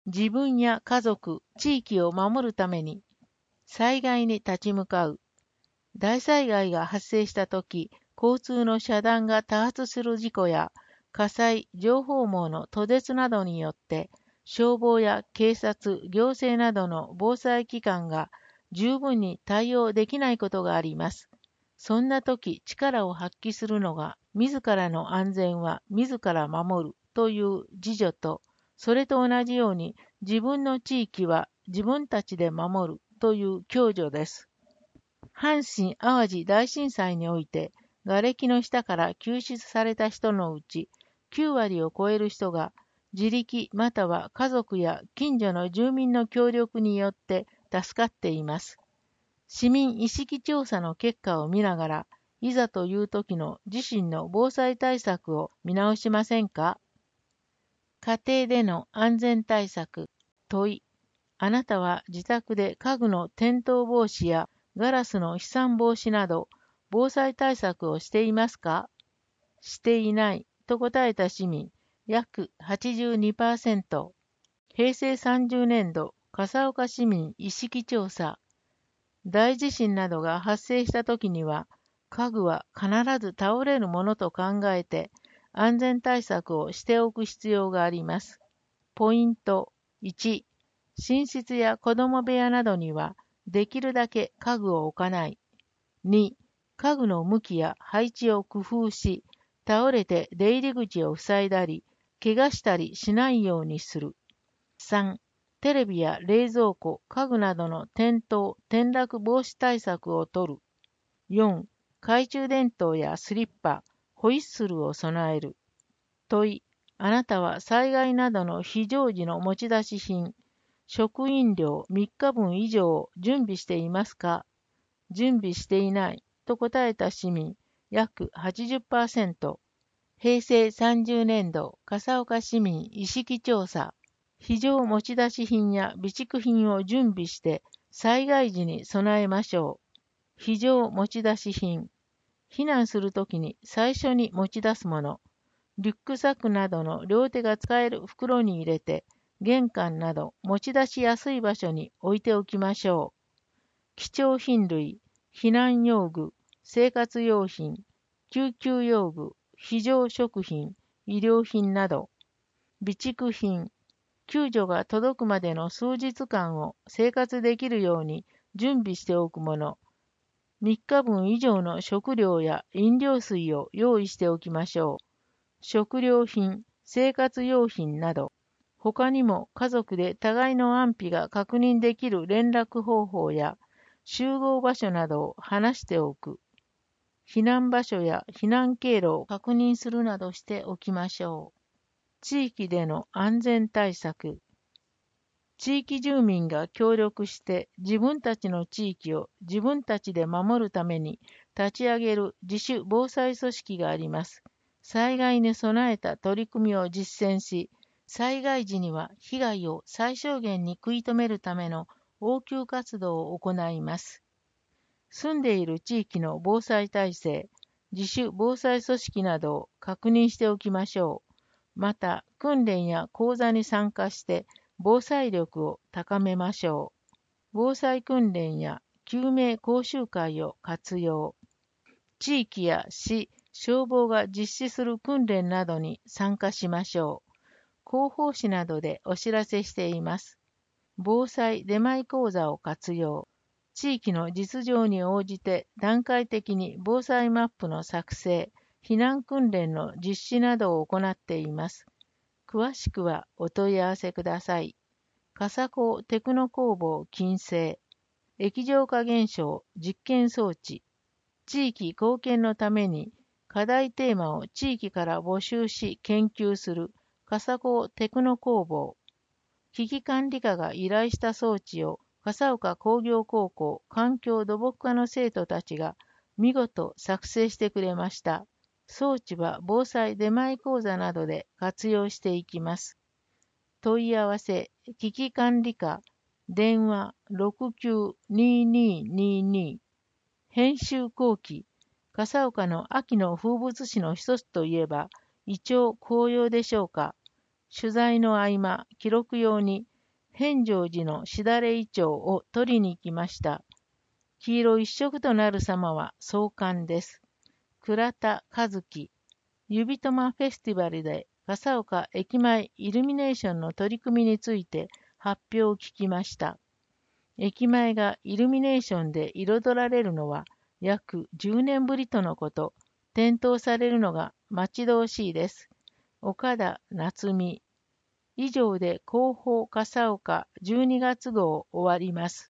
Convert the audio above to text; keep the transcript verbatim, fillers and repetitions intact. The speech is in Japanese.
自分や家族、地域を守るために災害に立ち向かう。大災害が発生したとき、交通の遮断が多発する事故や火災、情報網の途絶などによって消防や警察、行政などの防災機関が十分に対応できないことがあります。そんな時、力を発揮するのが、自らの安全は自ら守るという自助と、それと同じように自分の地域は自分たちで守るという共助です。阪神・淡路大震災において、瓦礫の下から救出された人のうち、きゅうわりを超える人が、自力または家族や近所の住民の協力によって助かっています。市民意識調査の結果を見ながら、いざという時の自身の防災対策を見直しませんか？家庭での安全対策。問い。あなたは自宅で家具の転倒防止やガラスの飛散防止など防災対策をしていますか？していないと答えた市民約 はちじゅうにパーセント。平成さんじゅうねんど笠岡市民意識調査。大地震などが発生したときには、家具は必ず倒れるものと考えて、安全対策をしておく必要があります。ポイントいち、寝室や子供部屋などには、できるだけ家具を置かない。に、家具の向きや配置を工夫し、倒れて出入り口を塞いだり、怪我したりしないようにする。さん、テレビや冷蔵庫、家具などの転倒、転落防止対策をとる。よん、懐中電灯やスリッパ、ホイッスルを備える。問い、あなたは災害などの非常時の持ち出し品、食飲料みっかぶん以上を準備していますか？準備していないと答えた市民約 はちじゅっパーセント。平成さんじゅうねんど笠岡市民意識調査。非常持ち出し品や備蓄品を準備して災害時に備えましょう。非常持ち出し品。避難するときに最初に持ち出すもの。リュックサックなどの両手が使える袋に入れて、玄関など持ち出しやすい場所に置いておきましょう。貴重品類、避難用具、生活用品、救急用具、非常食品、医療品など。備蓄品。救助が届くまでの数日間を生活できるように準備しておくもの。みっかぶん以上の食料や飲料水を用意しておきましょう。食料品、生活用品など。他にも家族で互いの安否が確認できる連絡方法や集合場所などを話しておく。避難場所や避難経路を確認するなどしておきましょう。地域での安全対策。地域住民が協力して自分たちの地域を自分たちで守るために立ち上げる自主防災組織があります。災害に備えた取り組みを実践し、災害時には被害を最小限に食い止めるための応急活動を行います。住んでいる地域の防災体制、自主防災組織などを確認しておきましょう。また、訓練や講座に参加して防災力を高めましょう。防災訓練や救命講習会を活用。地域や市、消防が実施する訓練などに参加しましょう。広報誌などでお知らせしています。防災出前講座を活用。地域の実情に応じて段階的に防災マップの作成、避難訓練の実施などを行っています。詳しくはお問い合わせください。笠高テクノ工房金星、液状化現象実験装置、地域貢献のために課題テーマを地域から募集し研究する笠高テクノ工房、危機管理課が依頼した装置を笠岡工業高校環境土木科の生徒たちが見事作成してくれました。装置は防災出前講座などで活用していきます。問い合わせ、危機管理課、電話 ろくきゅうにーにーにーにー。編集後期、笠岡の秋の風物詩の一つといえば、イチョウ紅葉でしょうか。取材の合間、記録用に返上寺のしだれイチョウを取りに行きました。黄色一色となる様は壮観です。倉田和樹、指とまフェスティバルで笠岡駅前イルミネーションの取り組みについて発表を聞きました。駅前がイルミネーションで彩られるのは約じゅうねんぶりとのこと。点灯されるのが待ち遠しいです。岡田夏美。以上で広報笠岡じゅうにがつ号終わります。